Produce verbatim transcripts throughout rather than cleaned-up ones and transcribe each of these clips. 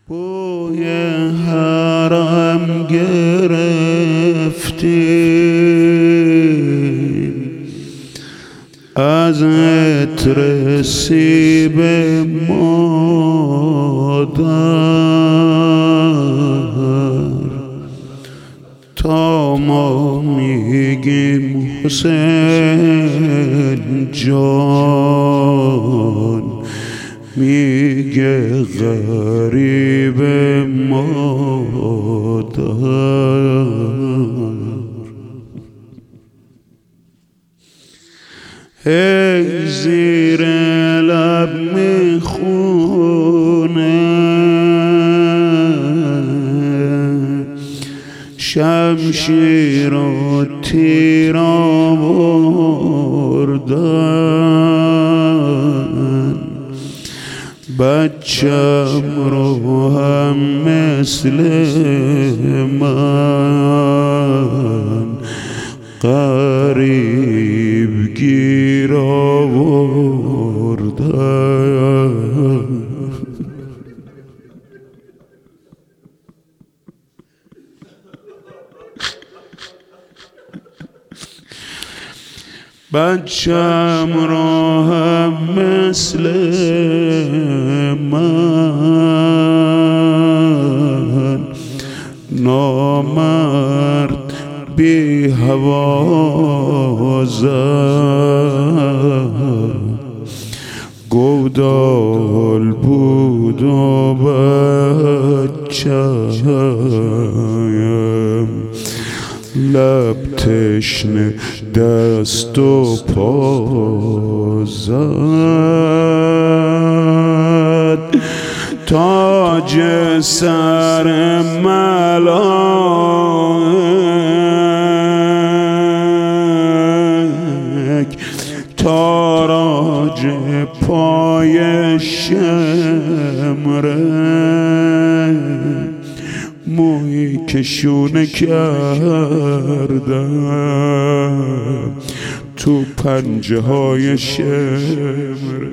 بوی حرم گرفتیم از عطر سیب مادر تا ما میگیم حسین جان میگه غریب مادر. هی زیر لب میخونه شمشیر و تیر آوردن بچم رو هم مثل من غریب گیر آوردن. بچم را هم مثل من نامرد بی حوازه گودال بود و بچم لب تشنه دست و پا زد تاج سر ملائک تاراج پای شمره موی کشونه کردم تو پنجه های شمره.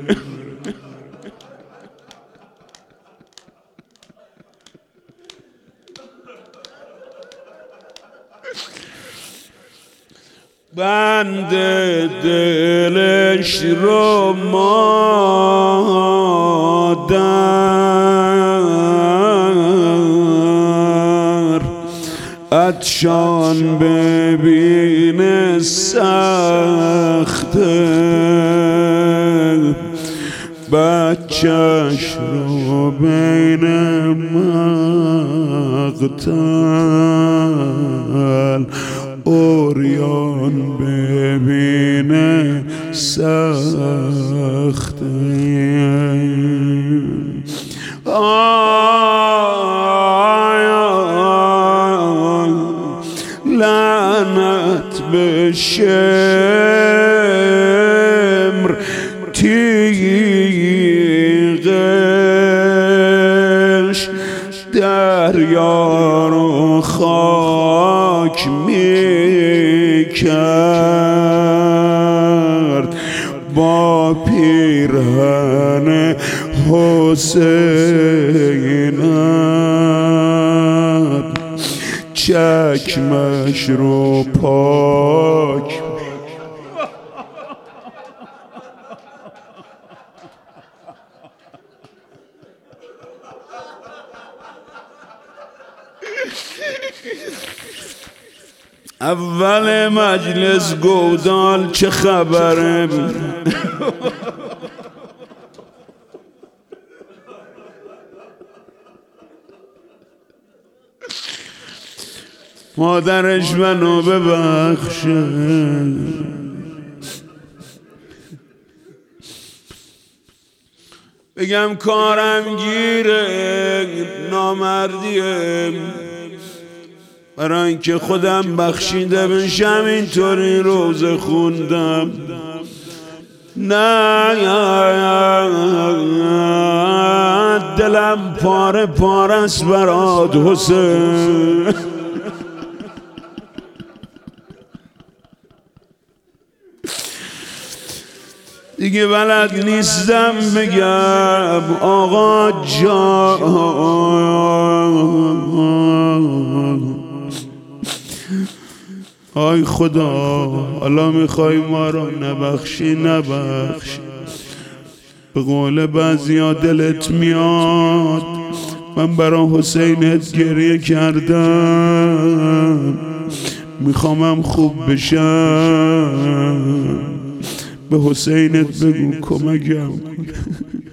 بند دلش رو مادر عطشان ببین سخته بچهش رو بین مقتل اوریان ببینه سخته. لعنت به شمر تیغش دریا رو خاک میکرد با پیرهن حسینت چکمش رو پاک اول مجلس گودال چه خبره مادرش منو ببخشه بگم کارم گیره نامردیه برای اینکه خودم بخشیده بشم اینطوری روزه خوندم. نه دلم پاره پاره است برات حسین دیگه بلد نیستم بگم آقا جان آی خدا حالا میخوای ما رو نبخشی نبخشی. به قول بعضیا دلت میاد من برا حسینت گریه کردم، میخوامم خوب بشم، به حسینت بگو کمکم.